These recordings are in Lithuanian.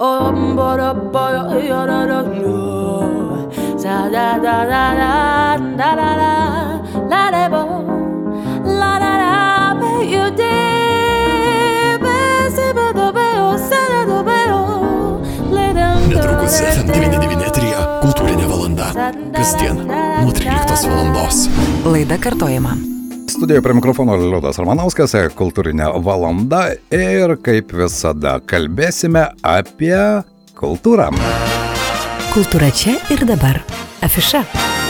Netrukus FM99 eteryje kultūrinė valanda. Kasdien nuo 13 valandos. Laida kartojama. Studijoje prie mikrofono Liudas Ramanauskas, kultūrinė valanda ir kaip visada kalbėsime apie kultūrą. Kultūra čia ir dabar. Afiša.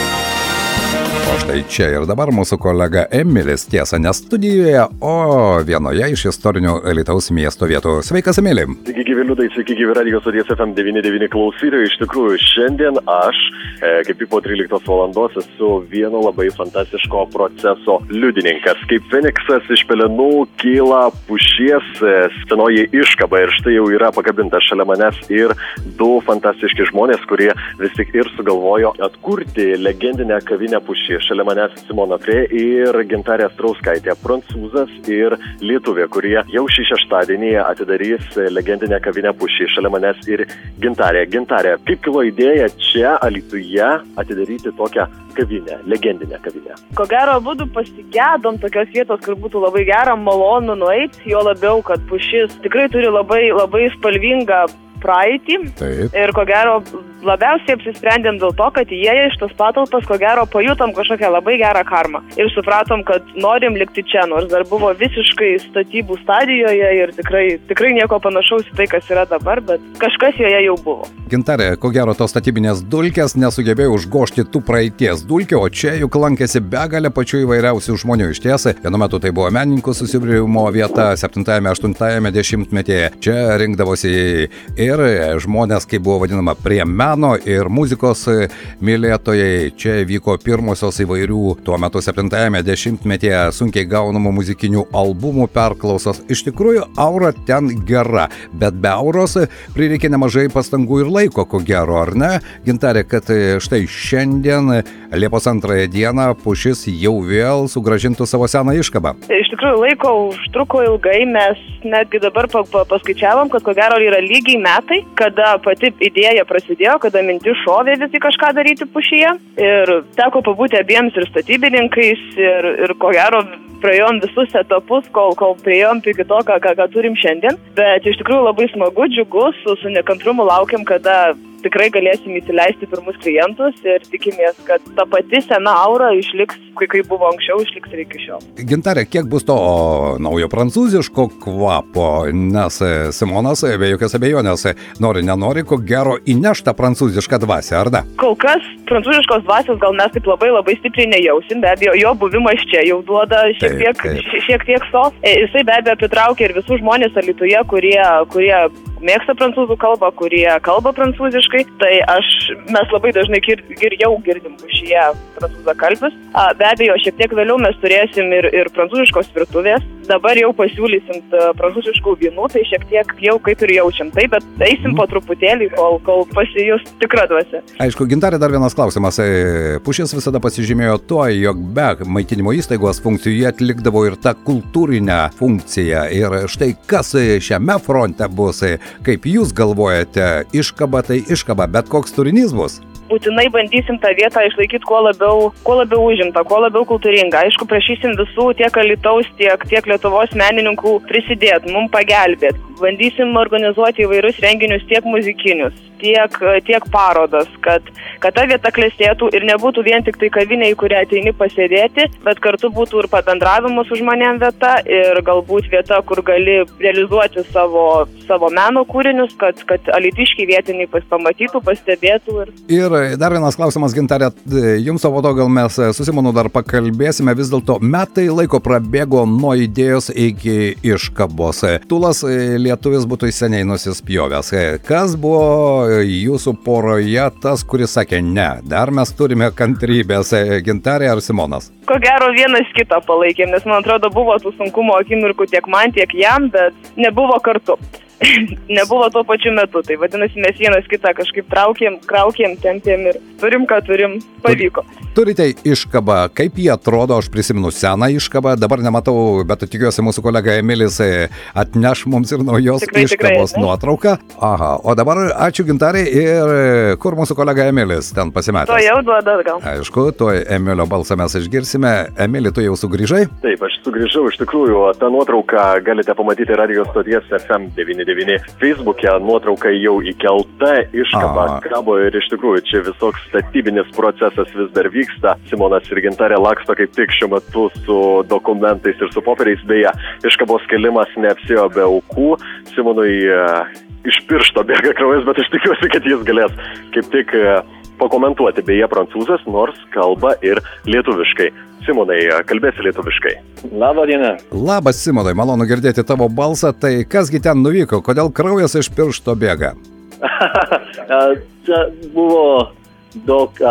O štai čia ir dabar mūsų kolega Emilis, tiesa ne studijoje, o vienoje iš istorinių Alytaus miesto vietų. Sveikas, Emili. Sveiki, gyvi Liudai, sveiki, gyvi Radio stoties FM99 klausytojai. Iš tikrųjų, šiandien aš, kaip tik po 13 valandos, esu vieno labai fantastiško proceso liudininkas. Kaip Feniksas iš pelenų kyla pušies senoji iškaba ir štai jau yra pakabinta šalia manęs ir du fantastiški žmonės, kurie vis tik ir sugalvojo atkurti legendinę kavinę Pušį. Šalia manęs Simona Frė ir Gintarė Astrauskaitė, prancūzas ir lietuvė, kurie jau šį šeštadienį atidarys legendinę kavinę Pušį. Šalia manęs ir Gintarė. Gintarė, kaip kilo idėja čia Alytuje atidaryti tokią kavinę, legendinę kavinę? Ko gero, abudu pasigedom tokios vietos, kur būtų labai gera, malonu nueiti, jo labiau, kad Pušis tikrai turi labai spalvingą praeitį. Taip. Ir ko gero labiausiai apsisprendėm dėl to, kad įėję iš tos patalpas, ko gero pajutom kažkokią labai gerą karmą. Ir supratom, kad norim likti čia, nors dar buvo visiškai statybų stadijoje ir tikrai nieko panašaus į tai, kas yra dabar, bet kažkas joje jau buvo. Gintarė, ko gero tos statybinės dulkės nesugebėjo užgožti tų praeities dulkių, o čia juk lankėsi begalė pačių įvairiausių žmonių. Iš tiesa, vienu metu tai buvo menininkų susibūrimo vieta 7-8 dešimtmetyje. Čia rinkdavosi ir žmonės, kaip buvo vadinama, prie meno ir muzikos mylėtojai. Čia vyko pirmosios įvairių tuo metu 7-ame dešimtmetyje sunkiai gaunamų muzikinių albumų perklausos. Iš tikrųjų, aura ten gera, bet be auros prireikė nemažai pastangų ir laiko, ko gero, ar ne? Gintarė, kad štai šiandien, Liepos 2 dieną, Pušis jau vėl sugrąžintų savo seną iškabą. Iš tikrųjų, laiko užtruko ilgai, mes netgi dabar paskaičiavom, kad ko gero yra lygiai metai, kada pati idėja prasidėjo, kada mintis šovė visi kažką daryti Pušyje. Ir teko pabūti abiems ir statybininkais, ir ko gero praėjom visus etapus, kol priėjom iki to, ką turim šiandien. Bet iš tikrųjų labai smagu, džiugu, su nekantrumu laukiam, kada tikrai galėsim įsileisti pirmus klientus ir tikimės, kad ta pati sena aura išliks, kaip buvo anksčiau, išliks ir iki šiol. Gintarė, kiek bus to naujo prancūziško kvapo, nes Simonas, be jokios abejonės, nenori, ko gero įneš tą prancūzišką dvasią, ar ne? Kol kas prancūziškos dvasios gal mes taip labai stipriai nejausim, be abejo, jo buvimas čia jau duoda šiek tiek sos. Jisai be abejo pritraukia ir visus žmonės Alytuje, kurie mėgsta prancūzų kalbą, kurie kalba prancūziškai, tai mes labai dažnai jau girdim Pušyje prancūzakalbius. Be abejo, šiek tiek vėliau mes turėsim ir prancūziškos virtuvės, dabar jau pasiūlysim prancūziškų vynų, tai šiek tiek jau kaip ir jaučiam tai, bet eisim po truputėlį, kol pasijus tikra dvasia. Aišku, Gintarė, dar vienas klausimas. Pušis visada pasižymėjo tuo, jog be maitinimo įstaigos funkcijų jie atlikdavo ir tą kultūrinę funkciją. Ir štai kas šiame fronte bus, kaip jūs galvojate, iškaba tai iškaba, bet koks turinys bus? Būtinai bandysim tą vietą išlaikyti kuo labiau užimtą, kuo labiau kultūringą. Aišku, prašysim visų tiek Alytaus, tiek Lietuvos menininkų prisidėti, mums pagelbėti. Bandysim organizuoti įvairius renginius, tiek muzikinius, tiek parodas, kad ta vieta klestėtų ir nebūtų vien tik tai kavinė, į kurią ateini pasėdėti, bet kartu būtų ir pabendravimo su žmonėm vieta ir galbūt vieta, kur gali realizuoti savo meno kūrinius, kad alytiškiai vietiniai pamatytų, pastebėtų. Ir dar vienas klausimas, Gintarė, jums savo to gal mes su Simonu dar pakalbėsime, vis dėlto metai laiko prabėgo nuo idėjos iki iškabos. Tulas lietuvis būtų seniai nusispjovęs. Kas buvo jūsų poroje tas, kuris sakė ne, dar mes turime kantrybės, Gintarė ar Simonas? Ko gero vienas kitą palaikėm, nes man atrodo buvo tų sunkumo akimirkų tiek man, tiek jam, bet nebuvo kartu. nebuvo tuo pačiu metu. Tai vadinasi, mes vienas kitą kažkaip traukėm, tempėm ir turim, ką turim, pavyko. Turite iškabą, kaip jie atrodo, aš prisimenu seną iškabą, dabar nematau, bet tikiuosi mūsų kolega Emilis atneš mums ir naujos iškabos nuotrauką. Aha, o dabar ačiū Gintarė ir kur mūsų kolega Emilis ten pasimetęs? To jau duoda gal. Aišku, to Emilio balsą mes išgirsime. Emili, tu jau sugrįžai? Taip, aš sugrįžau, iš tikrųjų, tą nuotrauką galite pamatyti radio stoties FM99 Facebook'e, nuotrauka jau įkelta, iškaba kabo ir iš tikrųjų čia visoks statybinis procesas vis dar vyksta. Simonas ir Gintarė laksto kaip tik šiuo metu su dokumentais ir su popieriais, beje, iškabos kelimas neapsėjo be aukų. Simonui iš piršto bėga kraujas, bet aš tikiuosi, kad jis galės kaip tik pakomentuoti, beje, prancūzas, nors kalba ir lietuviškai. Simonai, kalbėsi lietuviškai. Labą dieną. Labas, Simonai, malonu girdėti tavo balsą. Tai kasgi ten nuvyko, kodėl kraujas iš piršto bėga? Čia buvo daug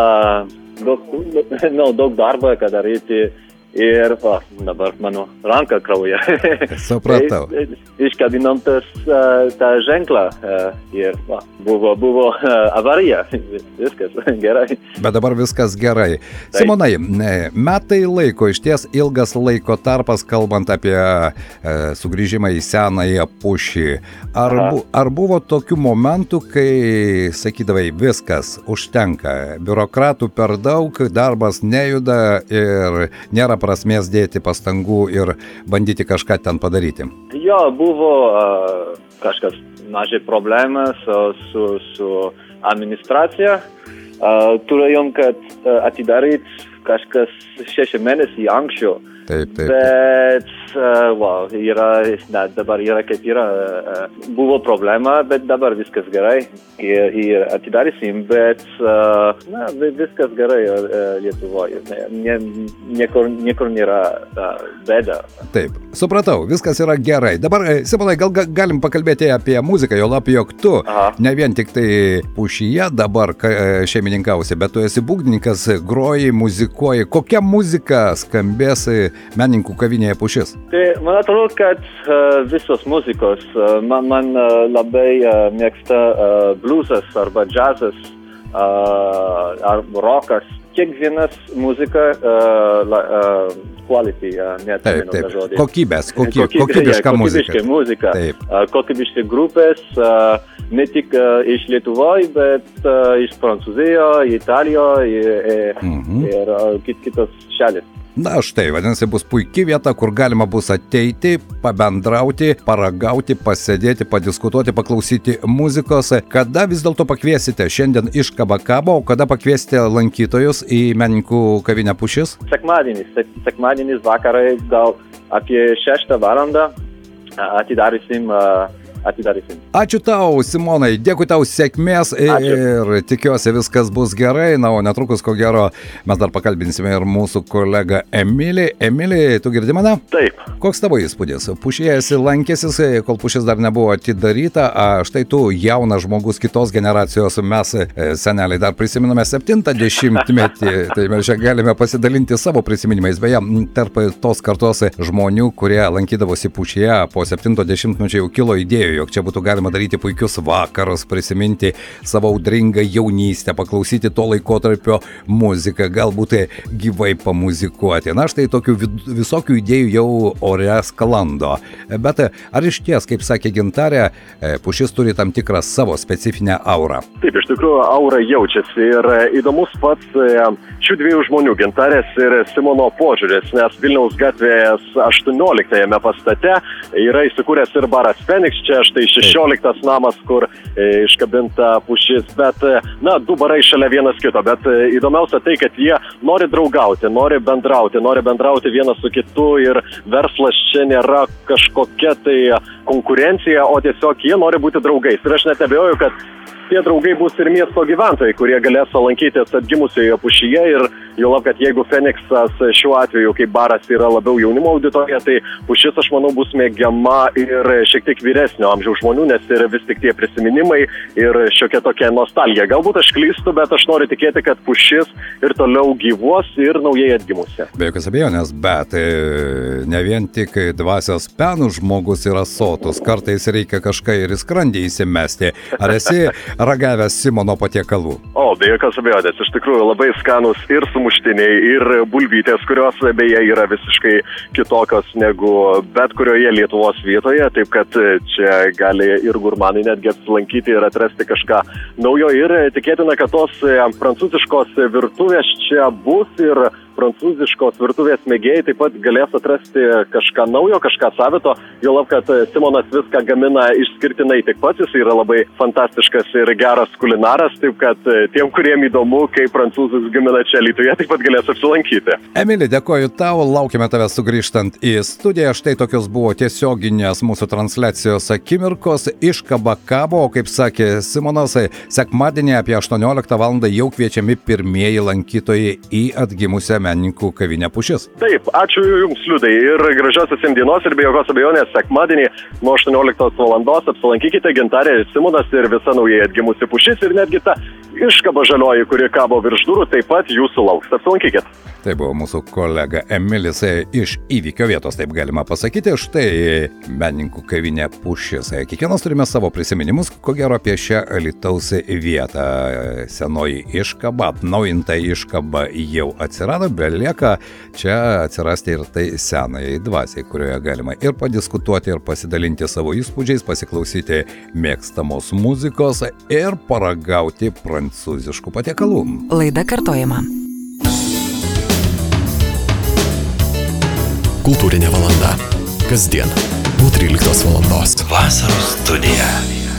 darbo, ką daryti ir dabar mano ranka krauja. Supratau. Iškabinom tą ženklą ir buvo avarija. Viskas gerai. Bet dabar viskas gerai. Taip. Simonai, metai laiko, išties ilgas laiko tarpas, kalbant apie sugrįžimą į senąją pušį. Ar buvo tokių momentų, kai sakydavai, viskas, užtenka, biurokratų per daug, darbas nejuda ir nėra prasmės dėti pastangų ir bandyti kažką ten padaryti? Jo, buvo kažkas mažai problemas su administracija. Turėjom, kad atidaryt kažkas 6 mėnesių anksčiau. Taip. Bet dabar yra kaip yra. Buvo problema, bet dabar viskas gerai. Ir atidarysim, bet viskas gerai Lietuvoje. Niekur nėra bėda. Taip, supratau, viskas yra gerai. Dabar, Simonai, gal galim pakalbėti apie muziką, jo lab, jog tu ne vien tik tai pušyje dabar šeimininkausi, bet tu esi būgnininkas, groji, muzikuoji. Kokia muzika skambės menininkų kavinėje Pušis? Tai man atrodo, kad visos muzikos. Man labai mėgsta bluesas arba džiazas ar rokas. Kiekvienas muzika quality, taip. Kokybiška muzika. Kokybiški grupės, ne tik iš Lietuvos, bet iš Prancūzijos, Italijos ir kitos šalis. Na štai, vadinasi, bus puikia vieta, kur galima bus ateiti, pabendrauti, paragauti, pasėdėti, padiskutuoti, paklausyti muzikos. Kada vis dėlto pakviesite? Šiandien iškaba kabo, o kada pakviesite lankytojus į menininkų kavinę Pušis? Sekmadienis vakarai, gal apie 6 valandą atidarysim. Ačiū tau, Simonai, dėkui tau, sėkmės ir tikiuosi viskas bus gerai. Na, o netrukus, ko gero, mes dar pakalbinsime ir mūsų kolegą Emilį. Emilį, tu girdi mane? Taip. Koks tavo įspūdis? Pušyje esi lankęsis, kol Pušis dar nebuvo atidaryta, štai tu jaunas žmogus kitos generacijos, mes seneliai dar prisiminame 70-metį, tai mes čia galime pasidalinti savo prisiminimais. Beje, tarp tos kartos žmonių, kurie lankydavosi Pušyje, po 70-mečio jau kilo idėjų, jog čia būtų galima daryti puikius vakarus, prisiminti savo audringą jaunystę, paklausyti to laikotarpio muziką, galbūt gyvai pamuzikuoti. Na štai tokių visokių idėjų jau ore sklando. Bet ar iš ties, kaip sakė Gintarė, Pušis turi tam tikrą savo specifinę aurą? Taip, iš tikrųjų aura jaučiasi ir įdomus pats šių dviejų žmonių, Gintarės ir Simono požiūris, nes Vilniaus gatvės 18 pastate yra įsikūręs ir baras Fenix, čia štai 16 namas, kur iškabinta Pušis, bet, du barai šalia vienas kito, bet įdomiausia tai, kad jie nori draugauti, nori bendrauti vienas su kitu ir verslas čia nėra kažkokia tai konkurencija, o tiesiog jie nori būti draugais. Ir aš net abejoju, kad tie draugai bus ir miesto gyventojai, kurie galės lankytis atgimusioje Pušyje ir juolab, kad jeigu Feniksas šiuo atveju kaip baras yra labiau jaunimo auditorija, tai Pušis, aš manau, bus mėgiama ir šiek tiek vyresnio vyresnio amžiaus žmonių, nes tai yra vis tik tie prisiminimai ir šiokia tokia nostalgija. Galbūt aš klystu, bet aš noriu tikėti, kad pušis ir toliau gyvuos ir naujai atgimusi. Be jokios abejonės, bet ne vien tik dvasios penų žmogus yra sotus, kartais reikia kažką ir į skrandį įsimesti. Ar esi ragavęs Simono patiekalų? O, be jokios abejonės, iš tikrųjų labai skanus ir sumuštiniai, ir bulvytės, kurios beje yra visiškai kitokios negu bet kurioje Lietuvos vietoje, taip kad čia gali ir gurmanai netgi apsilankyti ir atrasti kažką naujo ir tikėtina, kad tos prancūziškos virtuvės čia bus ir prancūziškos virtuvės mėgėjai taip pat galės atrasti kažką naujo, kažką savito, juolab, kad Simonas viską gamina išskirtinai tik pats, jis yra labai fantastiškas ir geras kulinaras, taip kad tiem, kuriem įdomu, kaip prancūzus gamina čia Alytuje, taip pat galės apsilankyti. Emili, dėkoju tau, laukime tavęs sugrįžtant į studiją. Štai tokios buvo tiesioginės mūsų transliacijos akimirkos iš Kabakabo, o kaip sakė Simonas, sekmadienį apie 18 val. Jau kviečiami pirmieji lankytojai į atgimusią menininkų kavinę Pušis. Taip, ačiū Jums, Liudai, ir gražios visiems dienos ir be jokios abejonės sekmadienį nuo 18 val. Apsilankykite, Gintarė, Simonas ir visa naujai atgimusi Pušis ir netgi ta iškaba žalioji, kuri kabo virš durų, taip pat Jūsų lauks. Apsilankykit. Tai buvo mūsų kolega Emilis iš įvykio vietos, taip galima pasakyti. Štai menininkų kavinė Pušis. Kiekvienas turime savo prisiminimus, ko gero apie šią Alytaus vietą. Senoji iškaba, atnaujinta iškaba jau atsirado, belieka čia atsirasti ir tai senai dvasiai, kurioje galima ir padiskutuoti, ir pasidalinti savo įspūdžiais, pasiklausyti mėgstamos muzikos ir paragauti prancūziškų patiekalų. Laida kartojama. Kultūrinė valanda. Kasdien po 13 val. Vasaros studija.